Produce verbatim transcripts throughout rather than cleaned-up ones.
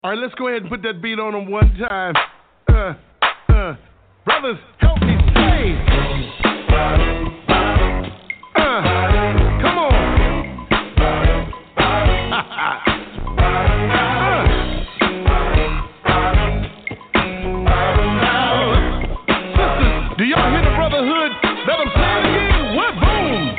All right, let's go ahead and put that beat on them one time. Uh, uh, brothers, help me say. Uh, come on. Sisters, do y'all hear the brotherhood? Let them say it again. What? Boom.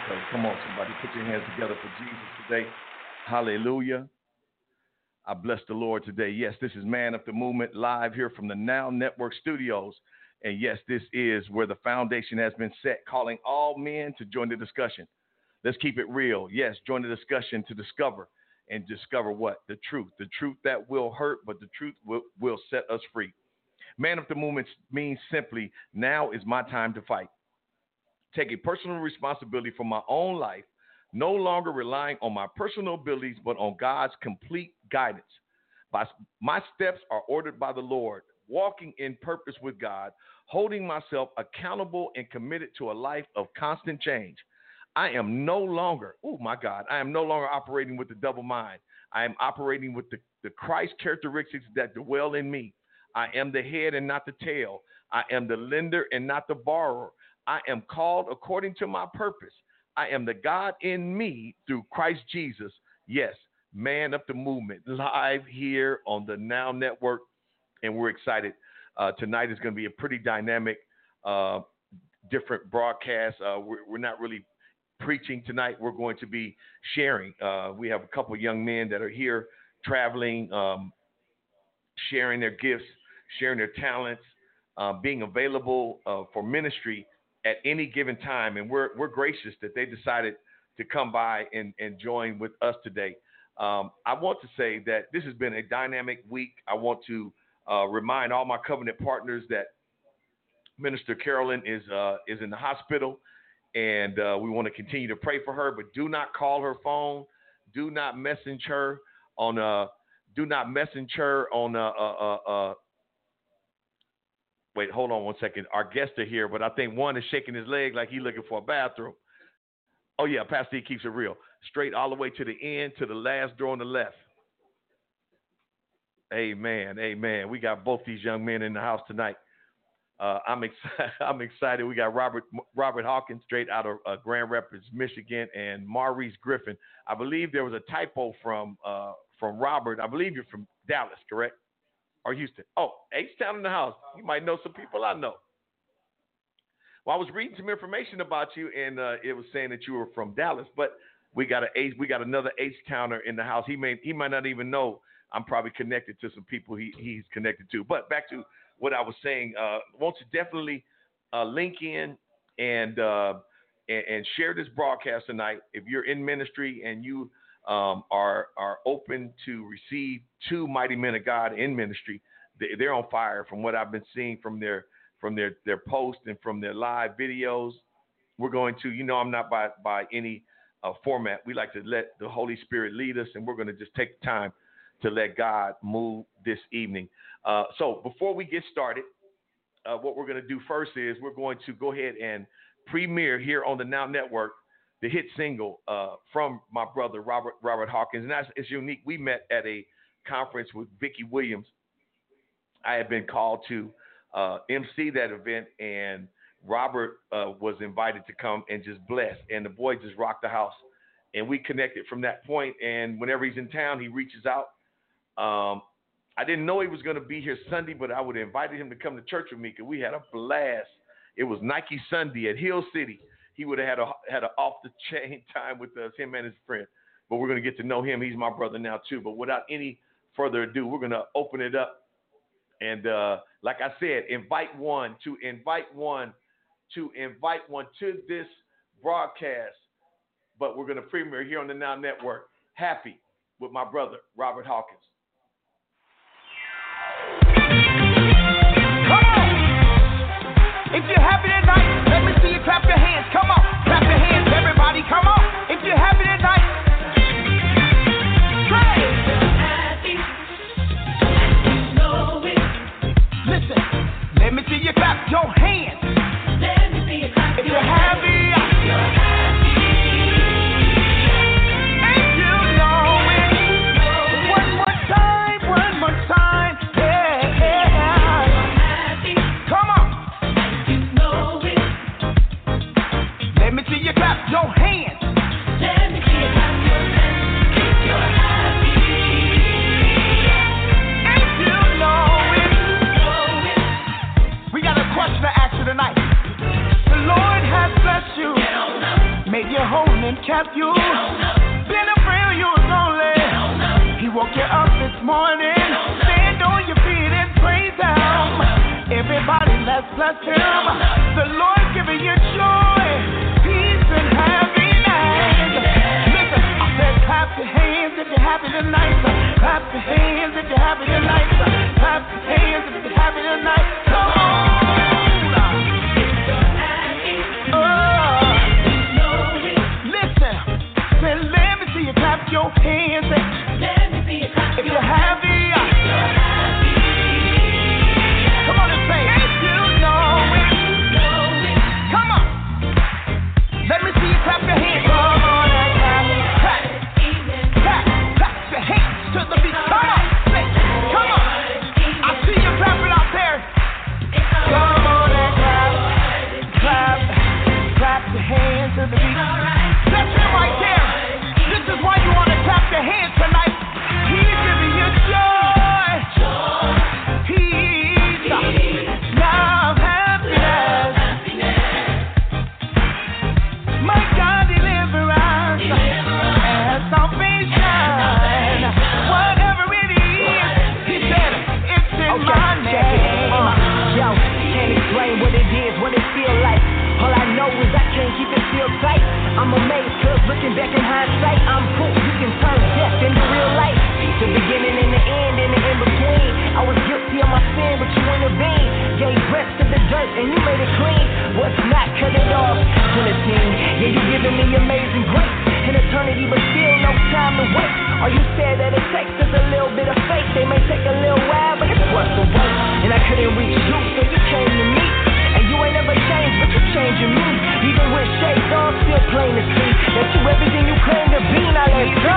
So come on, somebody, put your hands together for Jesus today. Hallelujah. I bless the Lord today. Yes, this is Man Up the Movement live here from the Now Network Studios. And yes, this is where the foundation has been set, calling all men to join the discussion. Let's keep it real. Yes, join the discussion to discover and discover what? The truth. The truth that will hurt, but the truth will, will set us free. Man Up the Movement means simply, now is my time to fight. Take a personal responsibility for my own life, no longer relying on my personal abilities, but on God's complete guidance. My, my steps are ordered by the Lord, walking in purpose with God, holding myself accountable and committed to a life of constant change. I am no longer, oh my God, I am no longer operating with the double mind. I am operating with the, the Christ characteristics that dwell in me. I am the head and not the tail. I am the lender and not the borrower. I am called according to my purpose. I am the God in me through Christ Jesus. Yes, Man Up the Movement, live here on the Now Network, and we're excited. Uh, tonight is going to be a pretty dynamic, uh, different broadcast. Uh, we're, we're not really preaching tonight. We're going to be sharing. Uh, we have a couple of young men that are here traveling, um, sharing their gifts, sharing their talents, uh, being available uh, for ministry at any given time. And we're we're gracious that they decided to come by and, and join with us today. Um, I want to say that this has been a dynamic week. I want to uh, remind all my covenant partners that Minister Carolyn is uh, is in the hospital, and uh, we want to continue to pray for her. But do not call her phone. Do not message her on. Uh, do not message her on. Uh, uh, uh, Wait, hold on one second. Our guests are here, but I think one is shaking his leg like he's looking for a bathroom. Oh, yeah, Pastor E keeps it real. Straight all the way to the end, to the last door on the left. Amen, amen. We got both these young men in the house tonight. Uh, I'm excited. I'm excited. We got Robert Robert Hawkins straight out of uh, Grand Rapids, Michigan, and Maurice Griffin. I believe there was a typo from uh, from Robert. I believe you're from Dallas, correct? Or Houston. Oh, H-Town in the house. You might know some people I know. Well, I was reading some information about you, and uh, it was saying that you were from Dallas, but we got a we got another H-Towner in the house. He may he might not even know I'm probably connected to some people he, he's connected to. But back to what I was saying, uh, want to definitely uh, link in and, uh, and and share this broadcast tonight. If you're in ministry and you Um, are are open to receive two mighty men of God in ministry. They, they're on fire from what I've been seeing from their from their, their posts and from their live videos. We're going to, you know, I'm not by by any uh, format. We like to let the Holy Spirit lead us, and we're going to just take the time to let God move this evening. Uh, so before we get started, uh, what we're going to do first is we're going to go ahead and premiere here on the Now Network the hit single uh, from my brother, Robert Robert Hawkins. And that's it's unique. We met at a conference with Vicky Williams. I had been called to uh, M C that event, and Robert uh, was invited to come and just bless. And the boy just rocked the house. And we connected from that point. And whenever he's in town, he reaches out. Um, I didn't know he was going to be here Sunday, but I would have invited him to come to church with me because we had a blast. It was Nike Sunday at Hill City. He would have had a had an off the chain time with us, him and his friend. But we're going to get to know him. He's my brother now too. But without any further ado, we're going to open it up. And uh, like I said, invite one to invite one to invite one to this broadcast. But we're going to premiere here on the Now Network. Happy with my brother, Robert Hawkins. Come on. If you're happy tonight, let me see you clap your hands. Come on, clap your hands, everybody. Come on. If you're happy tonight, try it. Happy, you know it. Listen, let me see you clap your hands. Let me see you clap if your you're happy, you're happy. And you know it. One more time, one more time. Yeah, yeah. Happy. Come on. You know it. Let me see you clap your hands. on and kept you. Been a friend, you was lonely. He woke you up this morning. Stand on your feet and praise Him. Everybody, let's bless Him. The Lord's giving you joy, peace, and happiness. Listen, I said, clap your hands if you're happy tonight. Clap your hands if you're happy tonight. Clap your hands if you're happy tonight. Come on. Clap your hands. Let me see you clap if you're happy. Come on and say, if you know it. Come on. Let me see you clap your hands. Come on and clap. Clap. Clap. Clap your hands to the beat. Come on. Say, come on. I see you clapping out there. Come on and clap. Clap. Clap your hands to the beat. That's it right there. This is why you want to clap your hands tonight. He's giving you joy, peace, love, happiness. My God, deliver us and salvation. Whatever it is, He said, it's in okay, my name. Uh, yo, can't explain what it is, what it feels like. All I know is I can't keep it still tight. I'm amazed, cause looking back in hindsight, I'm proof you can turn death into real life. The beginning and the end and the in-between. I was guilty of my sin, but you intervened. Gave breath to the dirt and you made it clean. What's not, cut it off, Trinitine. Yeah, you giving me amazing grace. An eternity, but still no time to wait. All you said that it takes is a little bit of faith. They may take a little while, but it's worth the wait. And I couldn't reach you, so you came to me. You ain't never changed, but you're changing me. Even with shades on, still plain to see that you everything you claim to be. Now let's go.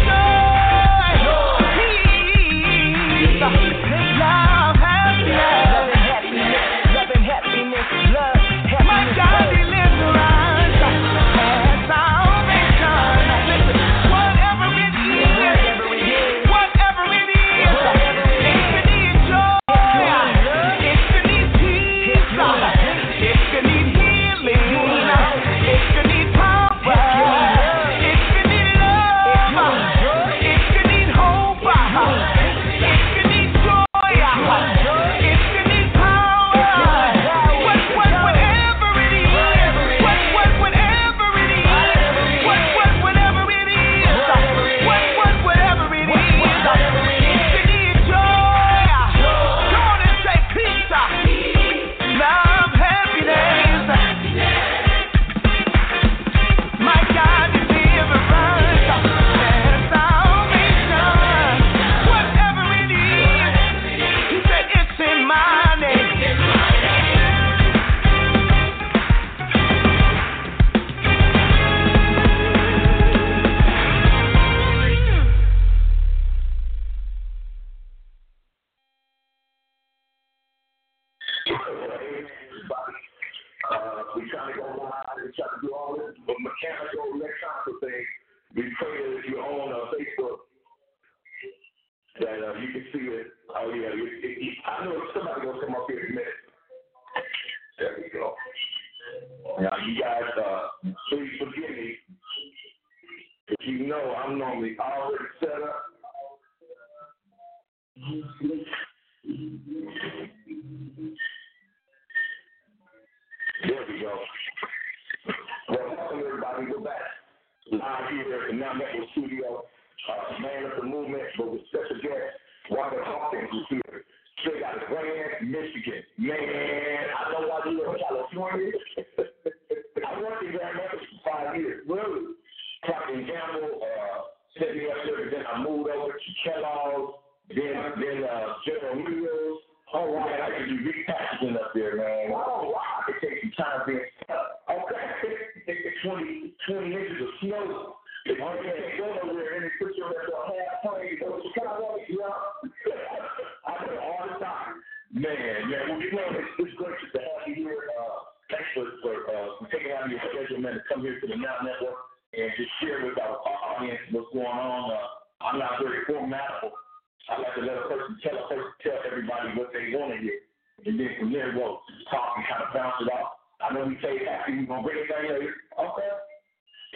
Peace, love, happiness, love and happiness, love and happiness, love, happiness. My God, deliverance and salvation. Listen, whatever it is, whatever it is, if you need joy, if you need peace. If you need healing, if you need power, if you need love, if you need hope, if you need joy, if you need power, what, what, whatever it is, what, what, whatever it is, what, what, whatever it is, what, what, whatever it is, if you need joy, come on and say peace, love, happiness. My God, deliverance and salvation. Whatever it is, He said it's in my name. Uh, we trying to go live, we trying to do all this, but mechanical, electronic things. We pray that if you're on uh, Facebook, that uh, you can see it. Oh yeah, you, it, it, I know somebody gonna come up here in a minute. There we go. Now you guys, uh, please forgive me. If you know, I'm normally already set up. There we go. Well, welcome everybody. We're back live here in the Now Network Studio. Uh, man of the movement, but with special guest, Robert Hawkins is here. Straight out of Grand, Michigan. Man, I know why you were in California. I worked in Grand Rapids for five years. Really? Procter and Gamble uh, sent me up there, then I moved over to Kellogg's, then, then uh, General Mills. Oh, wow. Man, I could do repackaging up there, man. Oh, wow. I could take some time being stuck. Okay. twenty, twenty inches of snow. If you can't go nowhere and they put you on that half plane, you go to Chicago, yeah. I do it all the time. Man, man, well, you know, it's, it's great to have you here. Uh, thanks for, for, uh, for taking out your schedule, man, to come here to the Now Network and just share with our, our audience what's going on. Uh, I'm not very formal. I like to let a person tell a person, tell everybody what they want to hear. And then from there, we'll talk and kind of bounce it off. I know we say happy, we're going to bring it down here. Okay.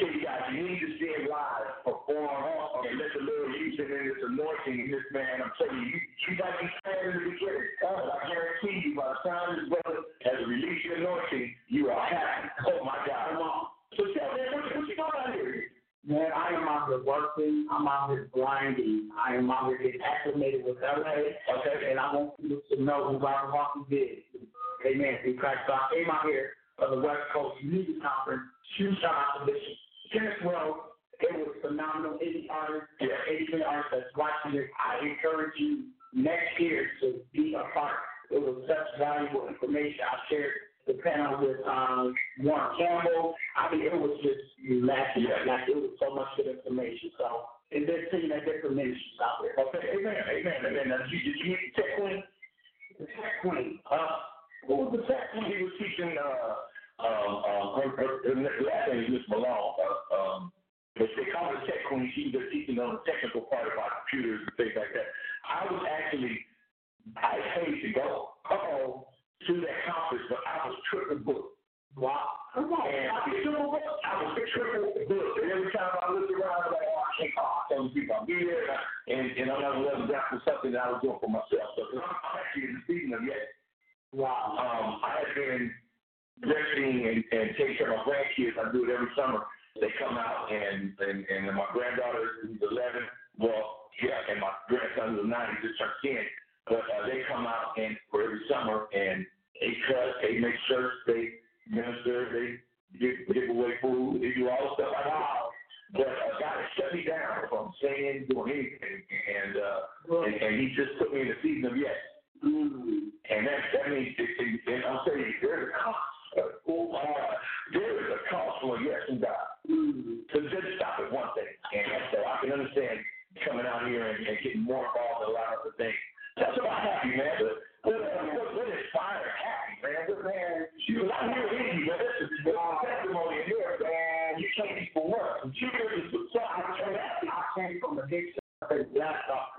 Hey guys, you need to see him live perform and let the Lord use him in this anointing. This man, I'm telling you, you, you got to be sad in the beginning. Oh, I guarantee you, by the time this brother has released your anointing, you are happy. Oh my God, come on. So tell me, what, what you doing out here? Man, I am out here working. I'm out here grinding. I am out here getting acclimated with L A. Okay, and I want people to know who Robert Hawkins is. Amen. Because I came out here for the West Coast Music Conference. Huge shout out to Bishop Kenneth Wells. It was phenomenal. Any artist, yeah. any artist that's watching this, I encourage you next year to be a part. It was such valuable information. I shared the panel with um, Warren Campbell. I mean, it was just laughing. Like, it was so much good information. So, and they're seeing that different ministries out there. Okay, amen, amen, amen. Now, did you, did you meet the Tech Queen? The Tech Queen. Uh, what was the Tech Queen? He was teaching, uh, um, um, her, her, her last name is Miss Malone. Uh, um, but they call her the Tech Queen. She was teaching on the technical part about computers and things like that. I was actually, I paid to go. Uh-oh. To that conference, but I was triple booked. Wow. Come on. And I was triple booked. I was triple booked. And every time I looked around, I was like, oh, I can't call. I tell people I'll be there. And, and I'm not letting down for something that I was doing for myself. So I'm, I'm actually in the season of yet. Wow. Um, I have been breastfeeding and, and taking care of my grandkids. I do it every summer. They come out, and, and, and my granddaughter is eleven. Well, yeah, and my grandson is nine. He just turned ten. But uh, they come out and for every summer and they cut, they make shirts, they minister, they give, give away food, they do all the stuff like that. But uh, God has shut me down from saying, doing anything, and uh, and, and He just put me in the season of yes. Mm-hmm. And that that means, it, it, and I'm saying there's a cost. Oh, uh, there is a cost for a yes from God. Mm-hmm. So just stop at one thing, and so I can understand coming out here and, and getting more involved in a lot of the things. That's about happy, man. But what, what, what is fire happy, man? What, man, she was out here with you, man. This is a testimony in here, man. You came for work. You came for something. I came from a big laptop.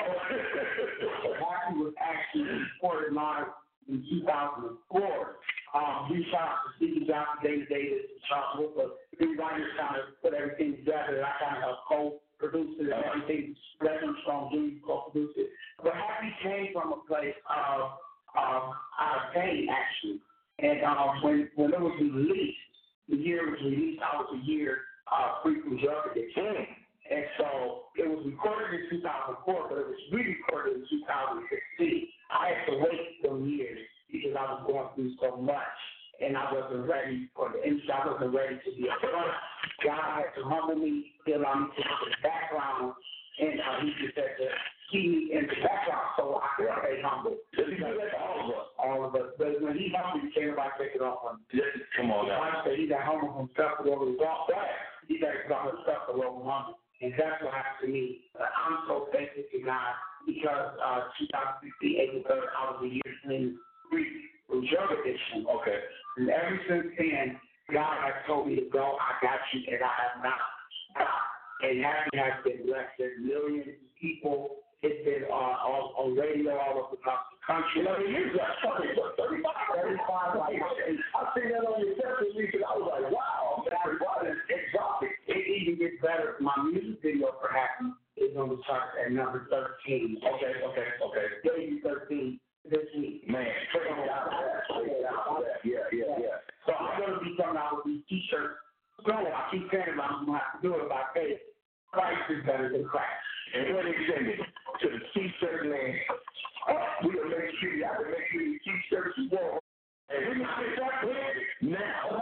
Happy was actually reported live in two thousand four. Um, we shot for Stevie Johnson, David Davis, and Charles Wolfer. Three writers kind of put everything together. I kind of helped co-produce it and everything. Reverend Strong Junior co-produced it. But Happy came from a place of um, out of pain, actually. And um, when when it was released, the year it was released, I was a year uh, free from drug addiction. And so it was recorded in two thousand four, but it was re-recorded in two thousand sixteen. I had to wait those years because I was going through so much, and I wasn't ready for the industry. I wasn't ready to be a front. God had to humble me, allow me to look at the background, and uh, He just had to keep me in the background so I could stay humble. Does He do that to all of us? All of us. But when He humbled me, can't nobody take it off on me. Come on now. I say He that humble himself will be exalted. He that exalted himself will be humble. And that's what happened to me. Uh, I'm so thankful to God because uh, two thousand sixteen, April third, I was a year clean free from drug addiction. Okay. And ever since then, God has told me to go. I got you, and I have not stopped. And Happy has been blessed. There's millions of people. It's been uh, on, on radio all over across the country. I mean, you're like thirty-five, thirty-five. Like, I seen that on your press release, and I was like, wow, man, wow, that's exotic. It even gets better. My music video for Happy is on the chart at number thirteen. Okay, okay, okay. Maybe thirteen this week. Man, check it out. Yeah, yeah, yeah. So I'm going to be coming out with these T-shirts. So I keep saying I'm going to have to do it by faith. Christ is better than Christ. And when it's sending to the T-shirt man, uh, we'll make sure you have to make sure your T-shirts you want. And we can get that clear now.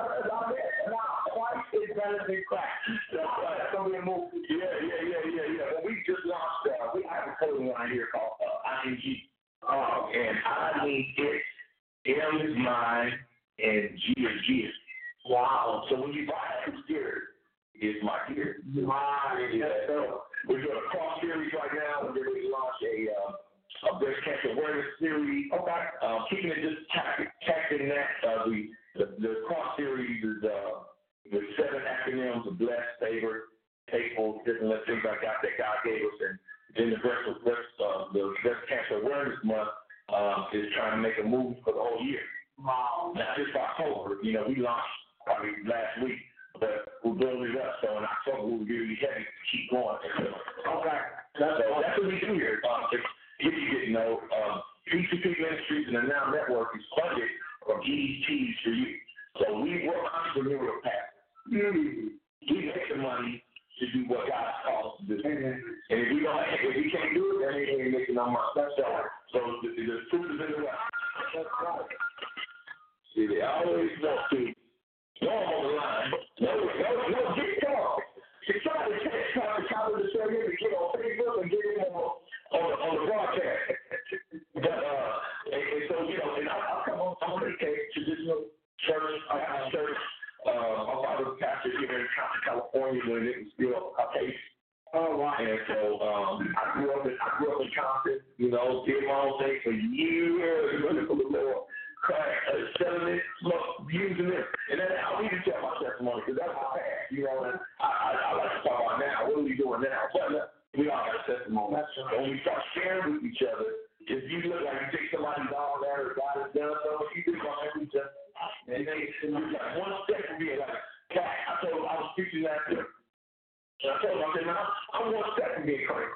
Now, Christ is better than Christ. That's going to be a movie. Yeah, yeah, yeah, yeah, yeah. Well, we just launched, uh, we have a clothing line here called uh, I N G. Uh, and I mean, it's M is mine and G is G. Wow. So when you buy a gear, it's my gear. Mine. Yeah. So we're doing a cross series right now. We're going to launch a, uh, a breast cancer awareness series. Okay. Um, keeping it just tackling that. Uh, the, the the cross series is uh, with seven acronyms of blessed, favored, faithful, different things like that that God gave us. And then the breast, breast, uh, the breast cancer awareness month um, is trying to make a move for the whole year. Wow. Not just October. You know, we launched probably last week. but we're building it up. So in October, we'll really heavy to keep going. Okay. That's, so that's what we do here. Um, if, if you didn't know, um, P two P Ministries and the Now Network is funded from E D Ts for you. So we work entrepreneurial path. Mm-hmm. We make the money to do what God calls us to do. Mm-hmm. And if we don't, if we can't do it, then we ain't making no money. That's all. So the, the truth is in the way. That's right. See, they always want to go on the line. No, no, no, get called. They try to catch Pastor Collins to show him to get on Facebook and get him on, on, the, on the broadcast. But, uh, and, and so, you know, and I, I come on, I'm on a traditional church, uh, church. Uh, my father was pastor here in California when it was still a pace. Oh, wow. And so um, I grew up in I grew up in Compton, you know, did my own thing for years, running for the Lord, crack, uh, selling it, smoke, using it. And then I need to tell my testimony because that's my past, you know. And I, I, I like to talk about now. What are we doing now? But we all have a testimony. That's right. And we start sharing with each other. If you look like you take somebody's all that or God has done something, you do something with each other. And they, and like one step from being like, God, I told I was preaching that to and I told him, I said, man, I'm one step from being crazy.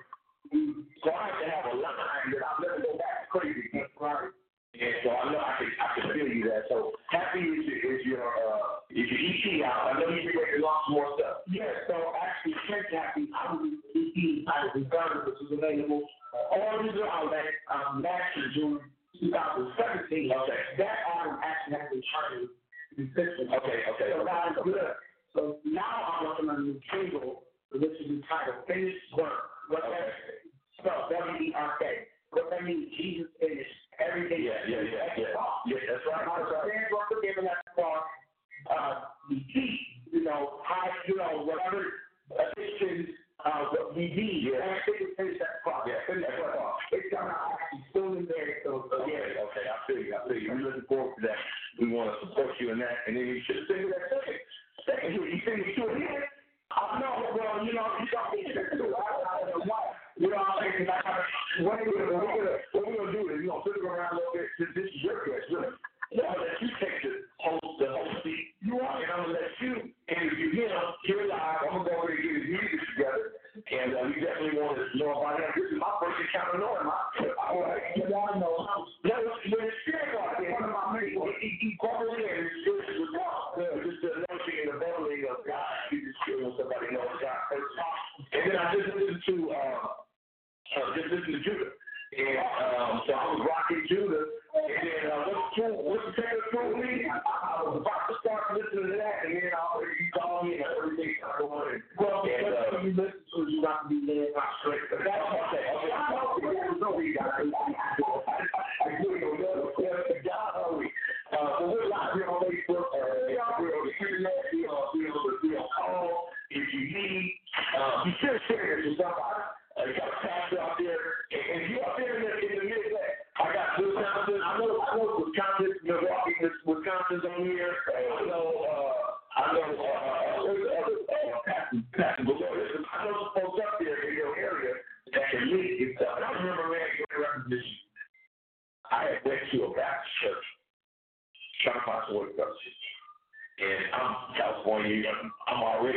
So I have to have a line that I'll never go back to crazy again. Right. And so I know I can I can feel you that. So happy is your is your uh is your E P out. I know you're ready to launch more stuff. Yeah, so actually Church Happy, I was E P out of Regardless, which is available all digital outlets um last year, June twenty seventeen. Okay. That album actually has been charted consistently. Okay, okay. So that is good. So now I'm working on a new single, which is entitled Finished Work. What okay. that spelled W E R K. What that means, Jesus finished everything. Yeah, yeah, yeah, yeah. Yeah, that's right. That's right. Stand work for giving that cross. Uh, we teach, you know, how, you know, whatever additions uh, what we need. Yeah. And I think we finish that cross. Yeah, finish that cross. It's gonna actually still in there. So, so okay, yeah. Okay, I feel you. I feel you. We're looking forward to that. We want to support you in that. And then you should sing that second. Second, you sing it to it. I know, well, you know, you got me too. I don't know why. You know what I'm saying? What we're going to do is, you know, flip it around a little bit. This, this is your question. I'm going to let you take the host, the host seat. You want, and I'm going to let you interview him here live. I'm going to go over there and get his music together. And uh, we definitely want to know about him. This is my first encounter knowing him. All right. You want to know him. No, when it's spirit out there, one of my mates, he, he called in and his spirit was wrong. Just the notion and the bubbling of God. You just feel when somebody knows God. And then I just listened to, uh, uh, just listened to Judah. And um, so I was rocking Judah. And then uh, what's true? What's the second true me? I, I was about to start listening to that, and then I already you called me and everything started going. Well, because uh, you listen to it, you got to be led by straight. But that's okay. Okay. I know you got to. I do know that. God, hurry. Uh, so we're live here on Facebook. Uh, we're on the internet. We're on we're on call. If you need, uh, you should share it with somebody. Uh, you got a pastor out there, and, and you out there in the, in the Midwest. I got Wisconsin. I know, I know Wisconsin, Milwaukee, Wisconsin's on here. I know, uh, I know, uh, there's other, uh, pastor, pastor below this. I know some folks up there in your area that can lead and stuff. And I remember, man, going around this, I had went to a Baptist church, trying to find some work Baptist church. And I'm California, I'm already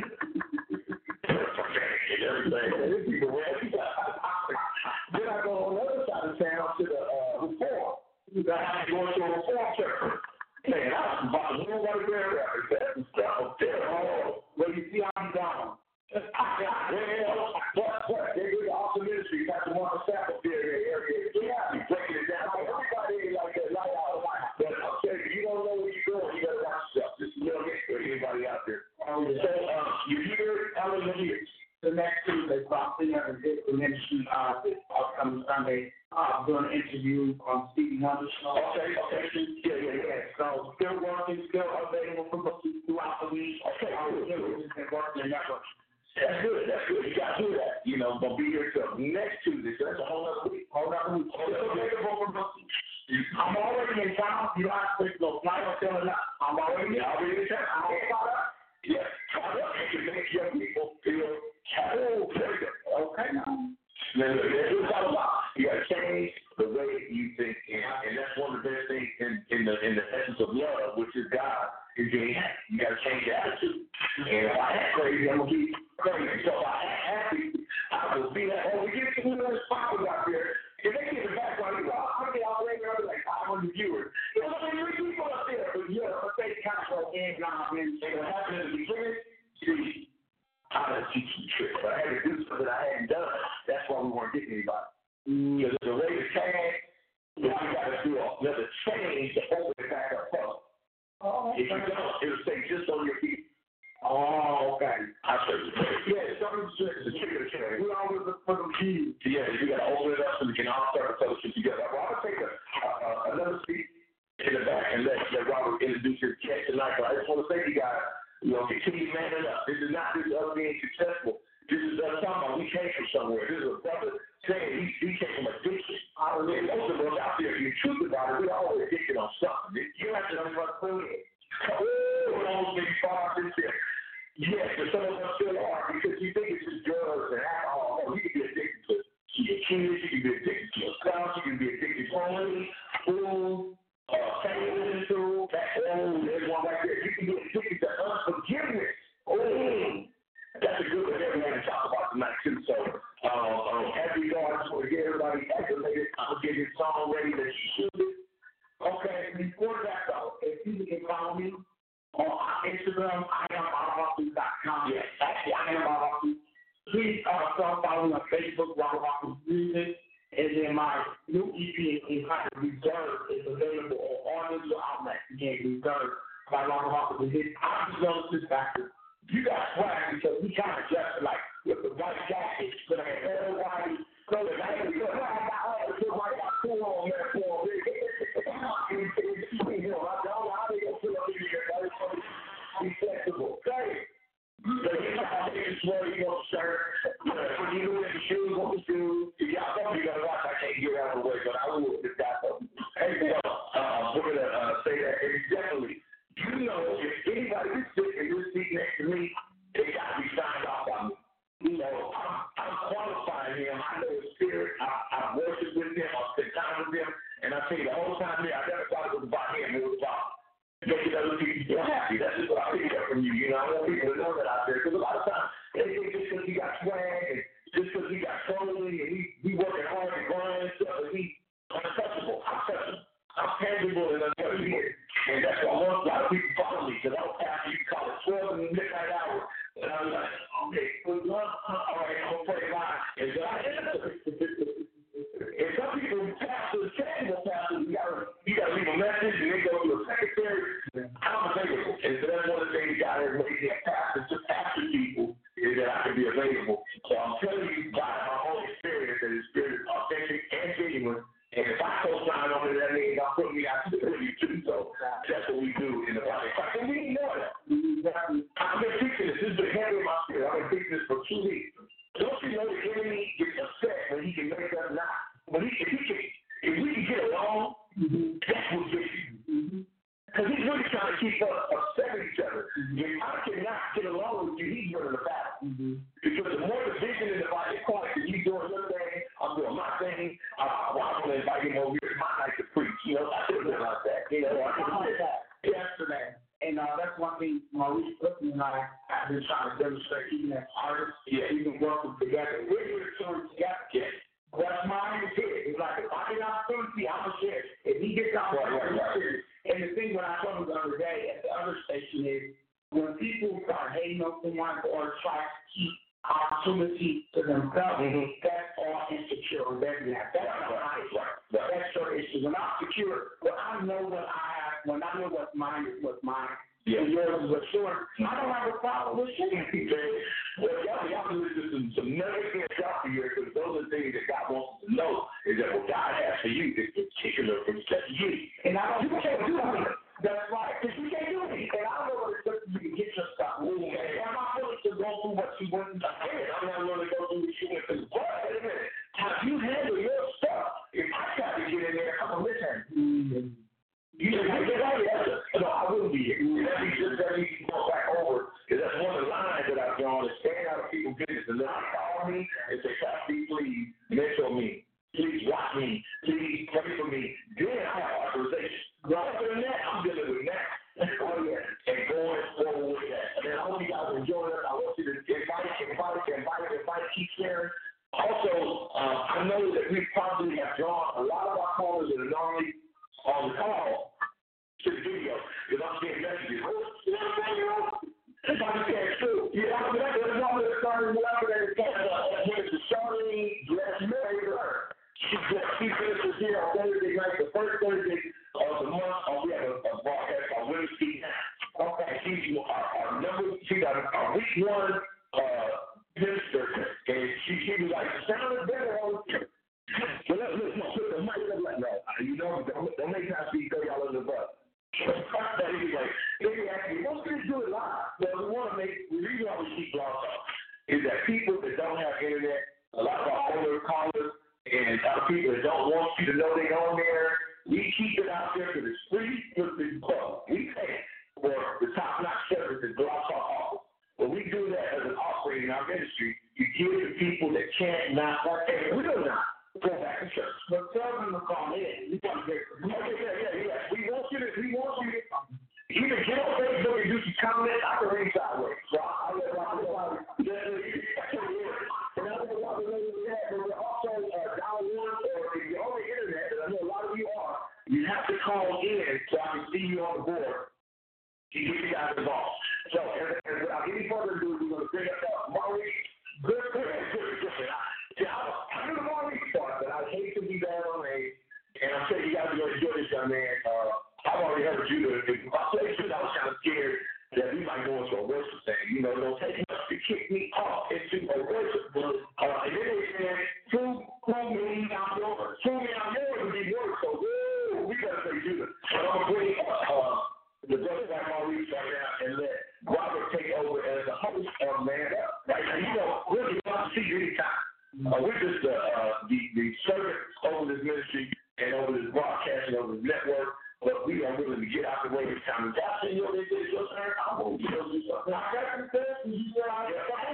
everything. Then I go on the other side of town to the uh, Reform. I go to a Reform church. Man, I was about to move out of there. That was stuff there. Oh, well, you see how I'm down. Well, but, but they do the awesome ministry. You got to want to staff up there in the area. Yeah, you breaking it down. Everybody ain't like that. Light out, light out. But I'm saying, if you don't know where you're going, you got to watch yourself. Just a little bit for anybody out there. Um, so, um, you're here, Ellen, here. The next Tuesday, so I'm sitting at the Digital Ministry uh, this upcoming Sunday. Uh, I'm doing an interview on Stevie Wonder's show. Okay, okay. Yeah, yeah, yeah. So still working, still available for booking throughout the week. Okay, I'm still just been working the network. That's good, that's good. You got to do that. You know, but be here till next Tuesday, so that's a whole other week. Whole other week. Still available for booking. I'm already in town. You don't have to go fly or tell it. I'm already, already in town. I'm all caught up. Yeah, caught up. To make young people feel Oh, okay, now. It's all about you got to change the way you think, and, and that's one of the best things in, in the in the essence of love, which is God, is being happy. You got to change your attitude. crazy. I'm gonna keep crazy. So I happy. I will be that. Oh, we get some of those spots out there. If they get the background, you know, I'm gonna already have like five hundred viewers. You know, I mean, three people up there. But yeah, but they kind of go in now. I mean, they what happened in the beginning. See, I had to teach some tricks, but I had to do something I hadn't done. That's why we weren't getting anybody. Because the way to tag, we got to do another change to open it back up. Oh, okay. If you don't, it'll stay just on your feet. Oh, okay. I'll show you. Yeah, some of the tricks, the trick of the trick. We always look for them keys. Yeah, you got to open it up so we can all start a fellowship together. Well, I'm going to take a, uh, another seat in the back and let, let Robert introduce his guest tonight. But I just want to say to you guys, you know, continue manning up. This is not just us being successful. This is us talking about we came from somewhere. This is a brother saying he, he came from addiction. I mean, most of us out there, if you truth about it, we're always addicted on something. You have to know what food is. Oh, those big bars in there. Yes, but some of us still are because you think it's just drugs and alcohol. Oh, you can be addicted to your kids, you can be addicted to your spouse, you can be addicted to money, food, uh, family, that old, there's one right there. You can be addicted to unforgiveness. Oh, that's a good one everyone to talk about tonight, too. So, um, um, as we go, I just want to get everybody activated. I'm going to get this song ready that you shoot it. Okay, before that, though, if people can follow me on Instagram, I am Robert dot com. Yes, actually, I am Robert. Please uh, start following on Facebook, Robert Hawkins Music. And then my new E P is entitled Reserve is available on all digital outlets. Again, Reserve by Robert Hawkins. I'm just going to sit back. You got swag because we kind of dressed like with the white jacket, but everybody so that I ain't good. I got all the good white got cool on there for me. You know, I don't know how they gonna put up in here. Be flexible. Okay. So you know how they swear you want to shirt. When you look at the shoes, what the shoes. Y'all know you gotta watch. I can't get out of the way, but I will if that's something. Hey, so, uh, we're gonna uh, say that it's definitely. You know, if anybody is sick in this seat next to me, they got to be signed off on me. You know, I'm, I'm qualifying him. I know his spirit. I, I worship with him. I spend time with him. And I tell you, the whole time there, I never thought it was about him. It was about making other people happy. That's just what I picked up from you. You know, I want people to know that out there. Because a lot of times, they think just because he got swag and just because he got totally and he, he working hard and grinding and stuff, and he untouchable. I'm touchable. I'm tangible and untouchable. And that's why a lot of people follow me, because I don't have you call it twelve in the midnight hour. And I'm like, okay, well, all right, I'm going to pray live. And so I answer. And some people, pastors, tangible pastors, you got you to leave a message and they go to a secretary. I'm available. And so that's one of the things God has made me a pastor, just after people, is that I can be available. So I'm telling you by my own experience that his spirit is authentic and genuine. And if I co-sign on it, that means I'm putting me out to the you too. So that's what we do in the body. And we know that. I've been preaching this. This has been heavy in my spirit. I've been preaching this for two weeks. Don't you know the enemy gets upset when he can make us not? When he, if, he can, if we can get along, mm-hmm. that's what gets you. Because he's really trying to keep us upset with each other. Mm-hmm. If I cannot get along with you, he's winning the battle. Mm-hmm. Because the more division in the body of Christ, and you doing your thing, I'm doing my thing, uh, well, I'm going to invite him over here. It's my night to preach. You know, I could have been like that. You know, I could have been like that. Yesterday. And uh, that's one thing Maurice Clifton and I have been trying to demonstrate, even as artists, yeah. even working together. We're here to serve together. Yeah. What's mine is his. It's like, if I get opportunity, I'm going to share. If he gets opportunity, right, right, right. And the thing when I told him the other day at the other station is, when people start hating on someone or try to keep opportunity to themselves, mm-hmm. that's all insecure. That's not right. Right. Right. That's your issue. When I'm secure, when I know what I have, when I know what's mine is what's mine, yeah. and yours is what's yours, I don't have a problem with shit. Well, y'all, y'all do some, some negative stuff here, because those are the things that God wants us to know, is that what God has for you is particular from just you. And I don't, you can't do it. That's right, because you can't do it. And I don't know what it's like for you to get your stuff. Ooh, man. I'm not willing to go through what you went through. I'm not willing to go through what you went through. Wait a minute. How you handle your stuff, if I try to get in there, I'm going to listen. Mm-hmm. You know, I get out of there. No, I will be here. Let me just let me go back over, because that's one of the lines that I've drawn is staying out of people's business. And then I call me and say, Pastor, please mentor me. Please watch me. Please pray for me. Then I have authorization. Other than that, I'm dealing with that. Oh, yeah. And going forward with that. And I hope you guys enjoy it. I want you to invite, invite, invite, keep sharing. Also, uh, I know that we probably have drawn a lot of our callers that are normally on the call to the video, because I'm seeing messages. Somebody said true. Yeah, I mean, there's one that's starting whatever that is. It's the Charlene Dressmaker. She she finishes here on Thursday night, the first Thursday of the month. Oh, we have a, a broadcast on Wednesday. Okay, she's our, our number. She got a, a week one uh, minister, and she she was like, sounded better on. So let's let's put the mic up like that. You know, don't, don't make that see throw y'all under the bus. Anyway, they ask me, what's going to do it live? Well, we want to make, the reason why we keep blogs up is that people that don't have internet, a lot of our older callers, and other people that don't want you to know they're on there, we keep it out there because it's free for the club. We pay for the top-notch service that Blog Talk offers. But we do that as an offering in our ministry. You give to people that can't, not, and will not go back to church. But tell them to call in. We want to get, yeah, yeah, yeah. We want you to, we want you to either get on Facebook and do some comments. I can read sideways. So I'll let Rob know. And I don't know what we're doing with that, but we're also uh, dial one, or if you're on the internet, and I know a lot of you are, you have to call in so I can see you on the board to get you guys involved. So, and, and without any further ado, we're going to bring up uh, Maurice. Good, good, good, good, good. Yeah, I'm in the Maurice part, but I hate to be bad on age, and I'm saying you guys are going to enjoy this, young man. Uh, I've already heard Judah. If I played Judah, I was kind of scared that we might go into a worship thing. You know, don't take much to kick me off into a worship. Uh, and then they said, prove, prove me I'm yours. Prove me I'm yours would be yours. So, woo, we got to say Judah. But I'm going to bring uh, the brother like Maurice right now and let Robert take over as the host of Man Up. Right now, you know, we're going to see you anytime. Uh, we're just uh, uh, the, the servants over this ministry and over this broadcast and over this network, but we are willing to get out the way this time. If I say, yo, they did your turn, I'm going to do something. I got some questions. You said I got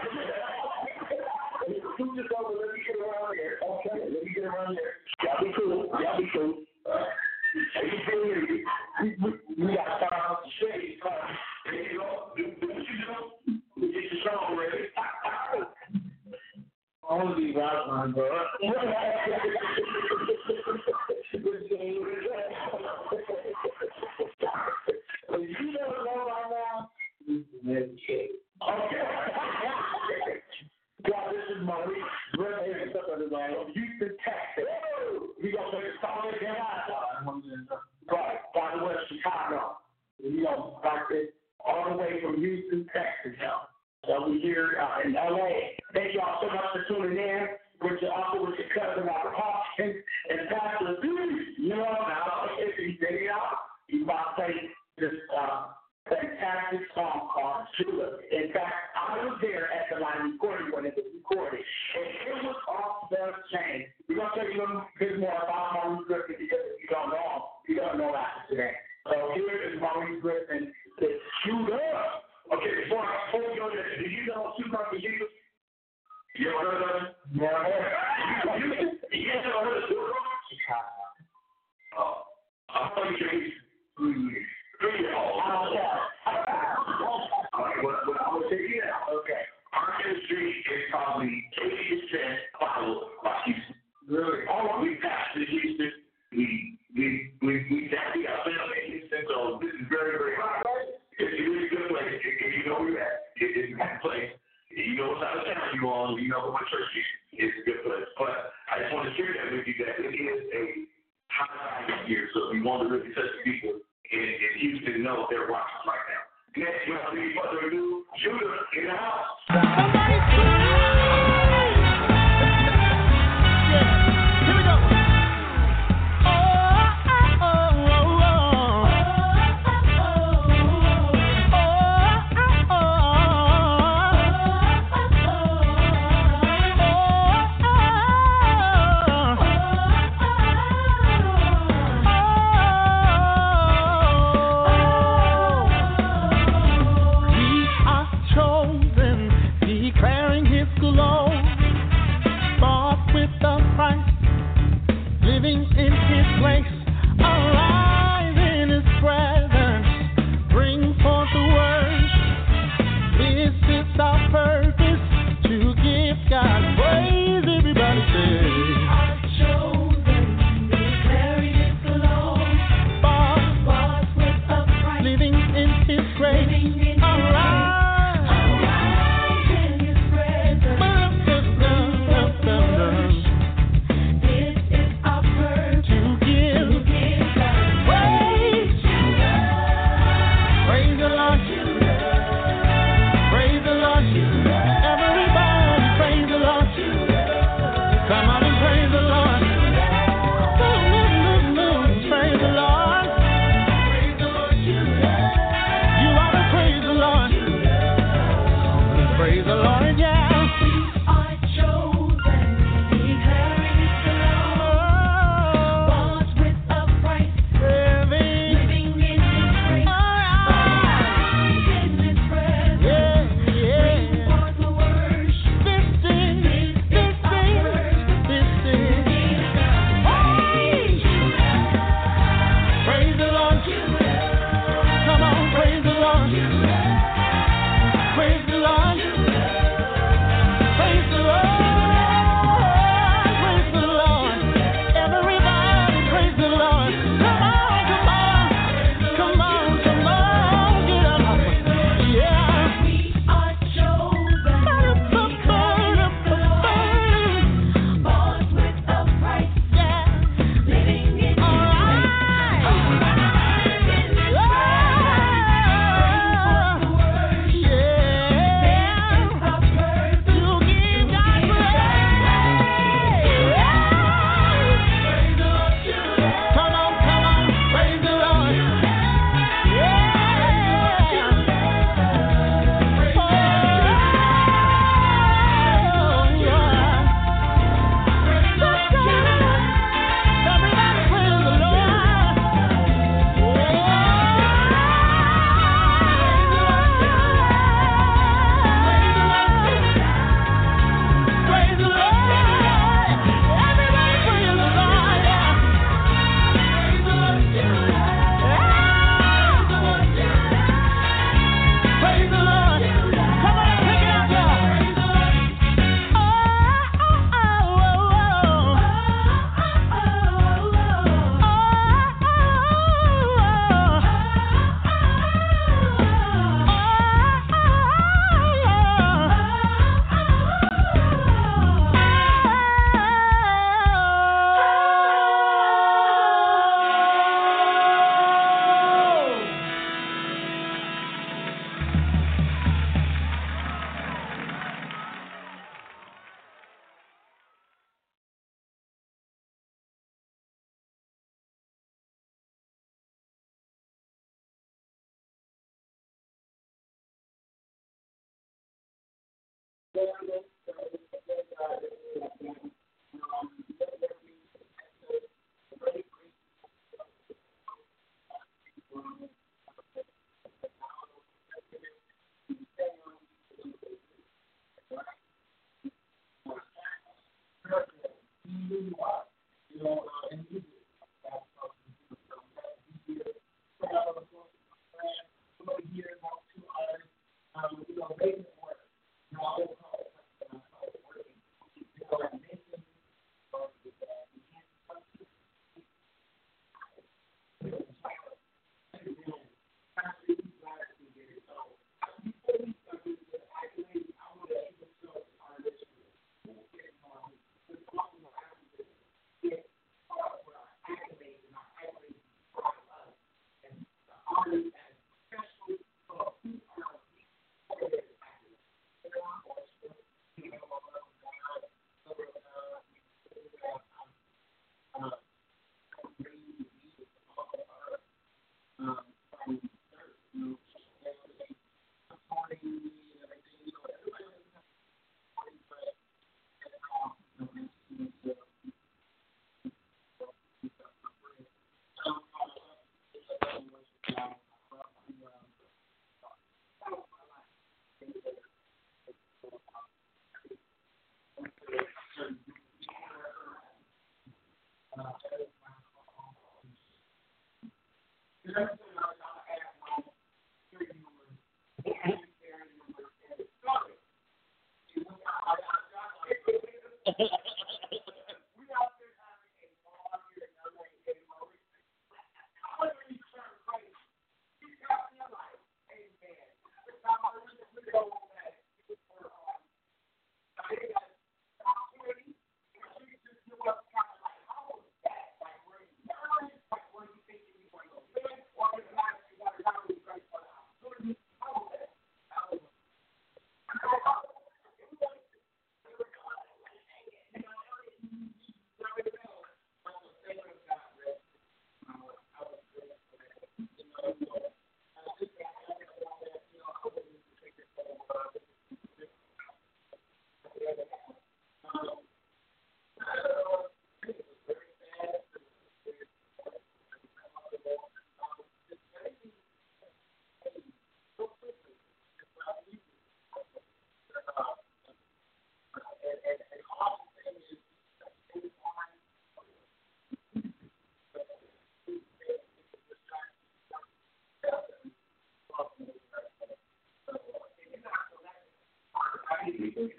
some this over. Let me get around here. Okay, let me get around here. Y'all be cool. Y'all be cool. Uh, we, we, we got to start off the shade. Uh, you know, do, do what you do. We get your song ready. Only that one, bro. You don't know right now? Okay. God, this is Maurice. We're here to Houston, Texas. We gonna play the song again. Right, by the way, Chicago. We gonna practice all the way from Houston, Texas, y'all. So we here uh, in L A. Thank y'all so much for tuning in. With your also with your cousin Robert Hawkins and Pastor B. You know, now if you dig it out, you about to play this uh, fantastic song called Judah. In fact, I was there at the line recording when it was recorded, and it was off the chain. We're gonna tell you a little bit more about Maurice Griffin because if you don't know him, you don't know after today. So here is Maurice Griffin with Judah. Okay, before I before we go there, do you know two brothers Jesus? You ever heard of them? No. You ever heard of them? Chicago. Oh, I'm going to give you three years. Three years. Oh, I'll tell. All right, well, well, I'm going to take you out. Okay. Our ministry is probably eighty percent followed by Houston. Really? All of we passed to Houston. We, we, we, we, we got family in Houston, so this is very, very hard. It's a really good place. If you know where you're at, it's a good place. You know what side of town you're on, you know what church is. It's a good place. But I just want to share that with you that it is a hot time here. So if you want to really touch people in, in Houston, know they're watching right now. Next, without any further ado, Judah in the house. Oh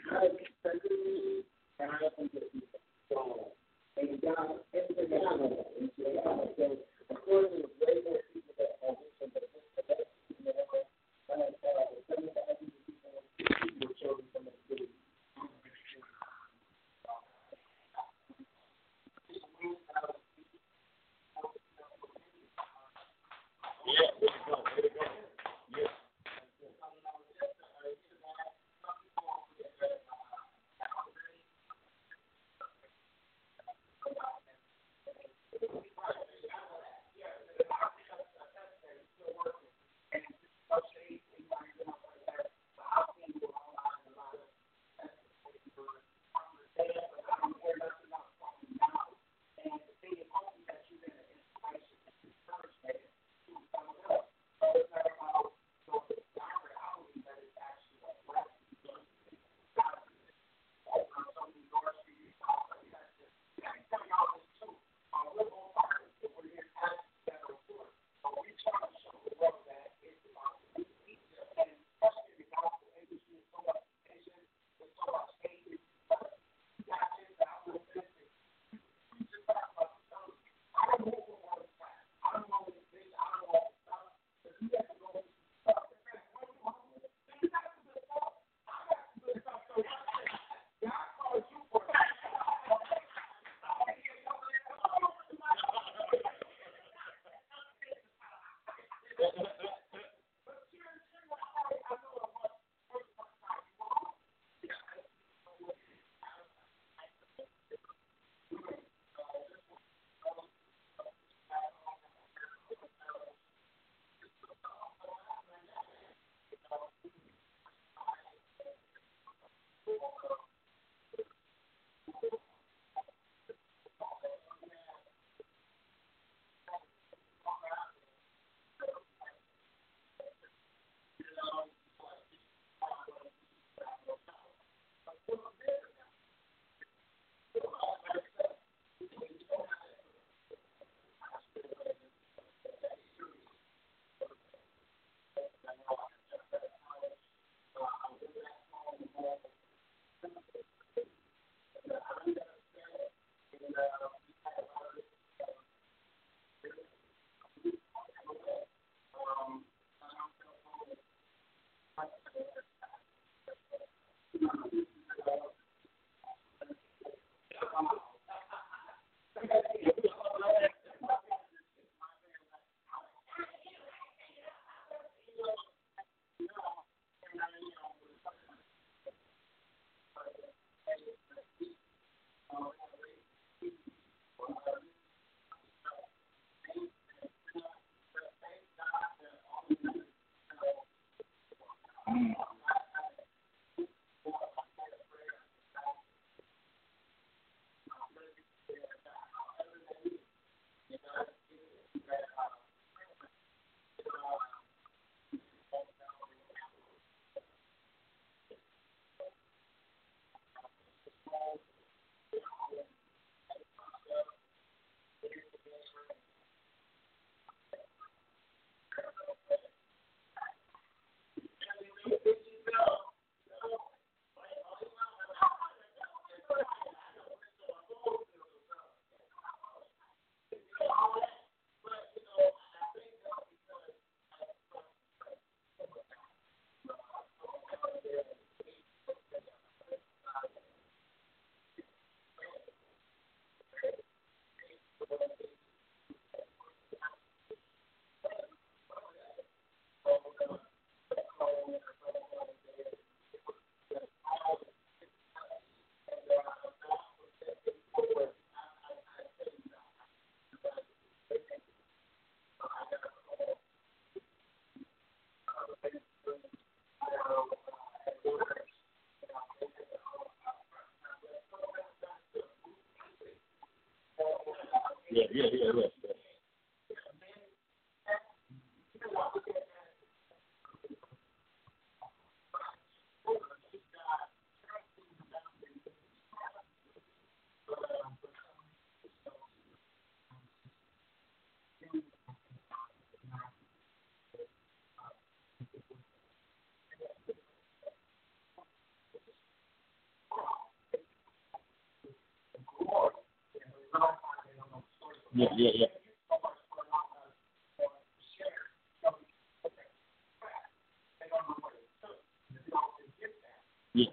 Yeah, yeah, yeah, yeah. Yeah, yeah, yeah. Yeah.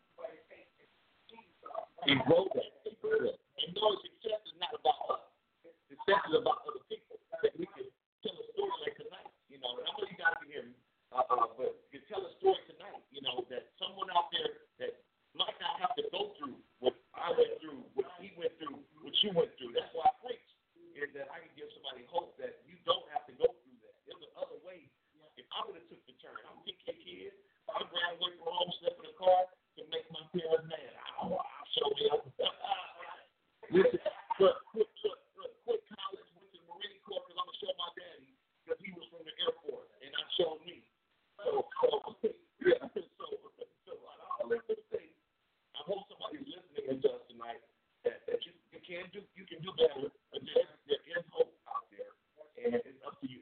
And grow that. And grow that. And know success is not about us. Success is about other people. That we can tell a story like tonight, you know. And I know you guys can hear me, uh, uh, but you can tell a story tonight, you know, that someone out there that might not have to go through what I went through, what he went through, what you went through. That's why I preach, is that I can give somebody hope that you don't have to go through that. There's another way. If I would have took the turn, I'm a P K kid. I graduated from home, slept in a car to make my parents mad. I'll, I'll show them. Listen, look, look, look, look, quit college, went to the Marine Corps because I'm going to show my daddy because he was from the Air Force, and I showed me. So, so, yeah, so, so all that to say, I hope somebody's listening to us tonight that, that you, you can do you can do better. There, there is hope out there, and it's up to you.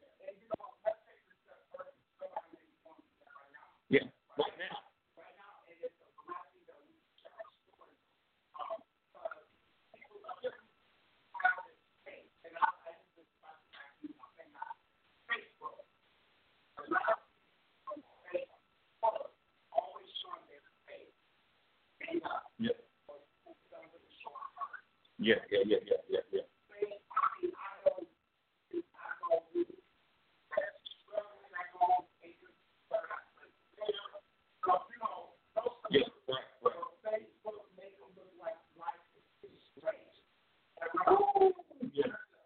Yeah, right now. Yeah, yeah, yeah, yeah, yeah, yeah. Yeah, right, right. Yeah.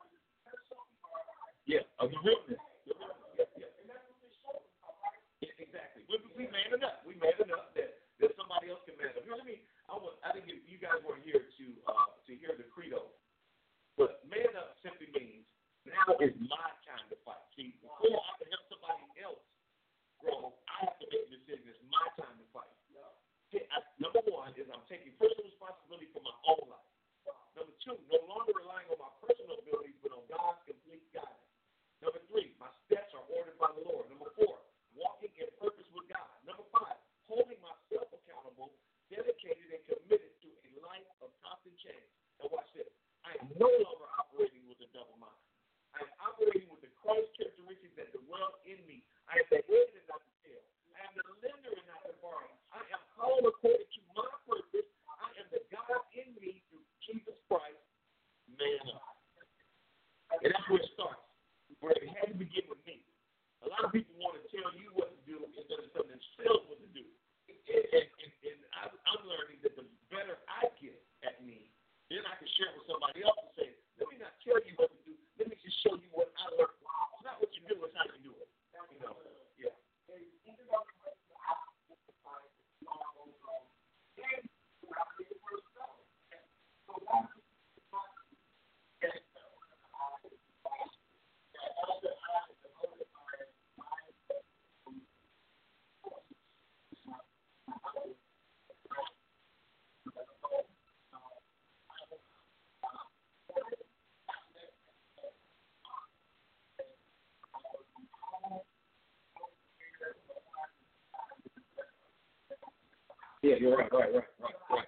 Yeah, of the realness. The realness. Yeah, yeah. Yeah, exactly. We, we man enough. We man enough that, that somebody else can man enough. Let me. I was. I think you guys weren't here to uh, to hear the credo, but man up simply means now is my time to fight. See, before I can help somebody else grow, I have to make a decision. It's my time to fight. I, number one is I'm taking personal responsibility for my own life. Number two, no longer relying on my personal abilities, but on God's complete guidance. Number three, my steps are ordered by the Lord. Number four, walking in purpose with God. Number five, holding myself accountable, dedicated and committed to a life of constant change. Now watch this. I am no longer operating with a double mind. I am operating with the Christ characteristics that dwell in me. I am the head and not the tail. I am the lender and not the borrower. I am called according to my purpose. I am the God in me through Jesus Christ, man up. And that's where it starts. Where it had to begin with me. A lot of people want to tell you what to do instead of telling themselves what to do. And, and, and, and I'm, I'm learning that the better I get at me, then I can share with somebody else and say, let me not tell you what to do. Let me just show you what I learned. It's not what you do, it's how you do it. You know, yeah. Yeah, you're right, right, right, right, right.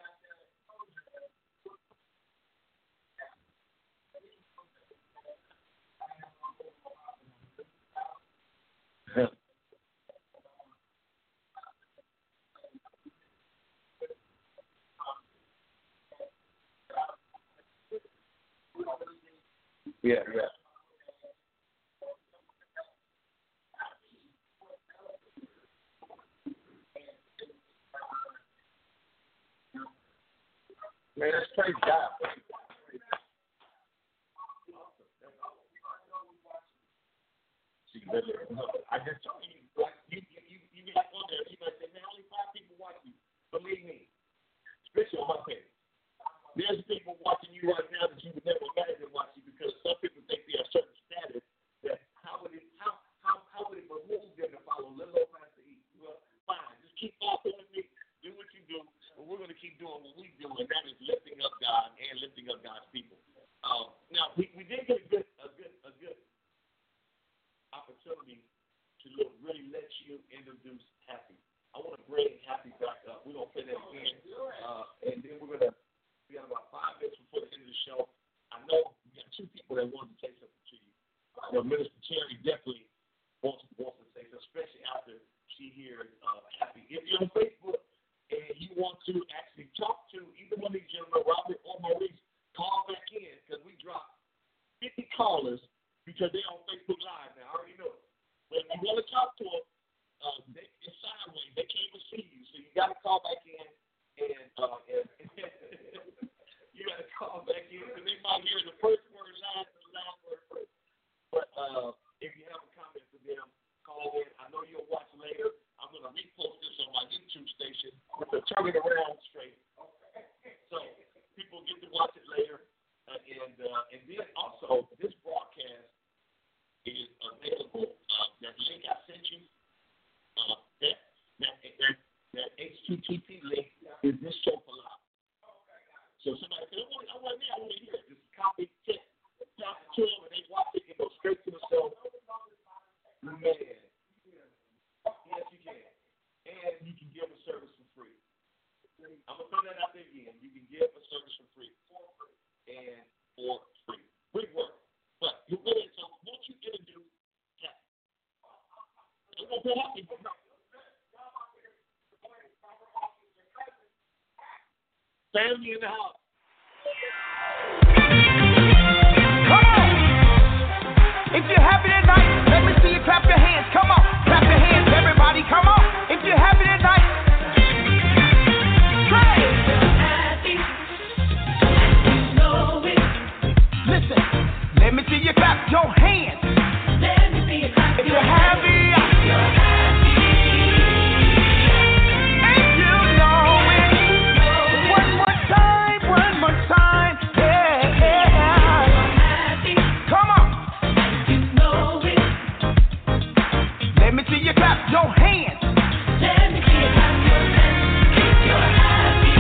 Yeah. Yeah, yeah. Man, that's praise God. See, I just told you, like, you, you, you get on there, you might say, man, only five people watch you. Believe me, especially on my page. There's people watching you right now that you would never imagine watching because some people think they have certain status that how would it how how how would it behoove them to follow little old Pastor E? Well, fine, just keep following me, do what you do, and we're going to keep doing what we do, and that is lifting up God and lifting up God's people. Um, now we, we did get a good a good a good opportunity to look, really let you introduce Happy. I want to bring Happy back up. We're gonna play that again, uh, and then we're gonna. We got about five minutes before the end of the show. I know we got two people but Minister Terry definitely wants, wants to say, especially after she hears uh, Happy. If you're on Facebook and you want to actually talk to either one of these gentlemen, Robert or Maurice, call back in because we dropped fifty callers because they're on Facebook Live now. I already know it. But if you want to talk to them, uh, they, it's sideways. They can't even see you. So you got to call back in and, uh, and you got to call back in because they might hear the first word last and the last word first. But uh, if you have a comment for them, call in. I know you'll watch later. I'm going to repost this on my YouTube station with the turn it around straight. So people get to watch it later. Uh, and uh, and then also, this broadcast is available. Uh, that link I sent you, uh, that, that, that, that H T T P link is this show for live. So somebody said, I want, I want me, I want to hear it. Just copy, check, talk to them, and they watch it, it goes straight to the show. Man. Yes, you can. And you can give a service for free. I'm going to throw that out there again. You can give a service for free. And for free. Big work. But you really, so what you gonna do? Yeah. I'm gonna go happy. Family in the house. Come on. If you're happy tonight, let me see you clap your hands. Come on. Clap your hands, everybody. Come on. If you're happy tonight. Listen, let me see you clap your hands. Let me see you clap if your you're happy. If you're happy. And you know it. One more time, one more time. Yeah, yeah. Happy. Come on. You know it. Let me see you clap your hands. Let me see you clap your hands. If you're happy.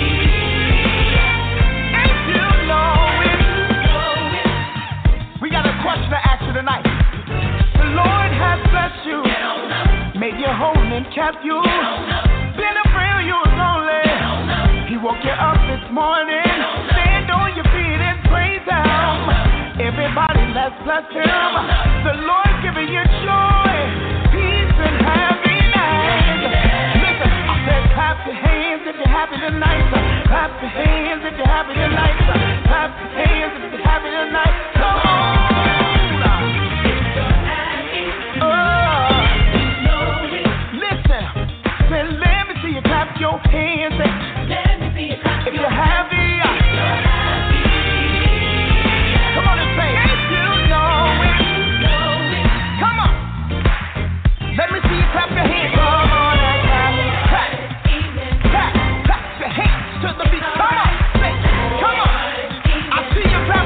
And you know it. We got a question to ask you tonight. The Lord has blessed you, made you whole and kept you. Been a friend, you was lonely. He woke you up this morning. Stand on your feet and praise Him. Everybody, let's bless Him. The Lord's giving you joy, peace, and happiness. Listen, I said clap your hands if you're happy tonight. Clap your hands if you're happy tonight. Clap your hands if you're happy tonight. Come on. Clap your hands. Let me see you clap if you're happy. If you're happy. Come on and say, if you know it. Know it. Come on. Let me see you clap your hands. Come on and clap. Clap. Clap. Clap your hands to the beat. Come on. Say, come on. I see you clap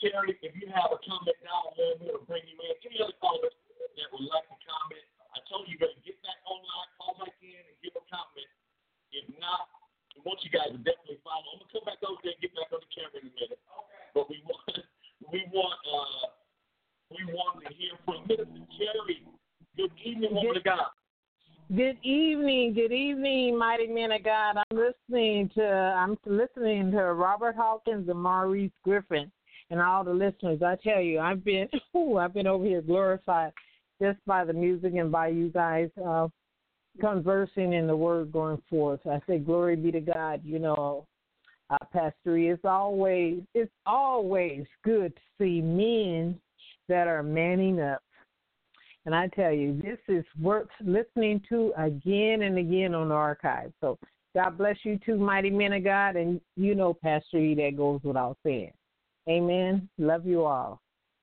Terry, if you have a comment down there, we're going to bring you in. Any other callers that would like to comment, I told you, you better get back online, call back in, and give a comment. If not, I want you guys to definitely follow. I'm going to come back over there and get back on the camera in a minute. Okay. But we want, we want, uh, we want to hear from Minister Terry. Good evening, woman of God. Good evening, good evening, mighty men of God. I'm listening to I'm listening to Robert Hawkins and Maurice Griffin and all the listeners. I tell you, I've been ooh, I've been over here glorified just by the music and by you guys uh, conversing in the word going forth. I say glory be to God. You know, uh, Pastor E, it's always it's always good to see men that are manning up. And I tell you, this is worth listening to again and again on the archive. So God bless you too, mighty men of God. And you know, Pastor E, that goes without saying. Amen. Love you all.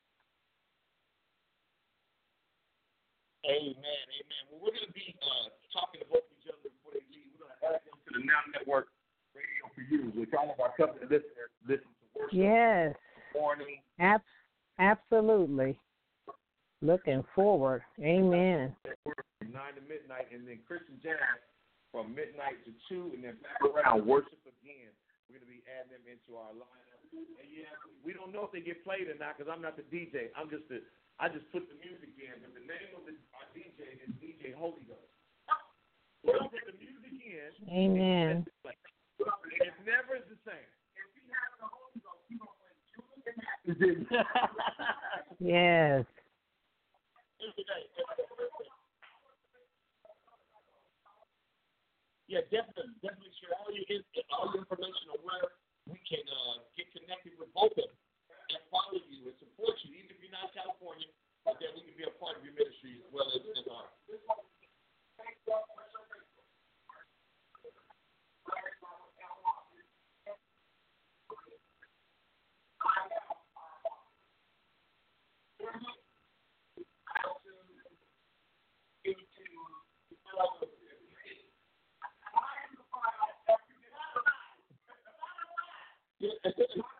Amen. Amen. Well, we're going to be uh, talking to both of each other before they leave. We're going to add them to the Now Network Radio for You, which all of our company listeners listen to worship. Yes. Morning. Ab- absolutely. Looking forward. Amen. From nine to midnight, and then Christian Jazz from midnight to two, and then back around worship again. We're going to be adding them into our lineup. And yeah, we don't know if they get played or not because I'm not the D J. I'm just the I just put the music in, but the name of the, our D J is D J Holy Ghost. We'll put the music in. Amen. And it never is the same. If he has the Holy Ghost, he going to play Judas. Yes. Yeah, definitely, definitely share all your all your information on where we can uh, get connected with both of them and follow you and support you, even if you're not in California, but that we can be a part of your ministry as well as, as ours. Yeah.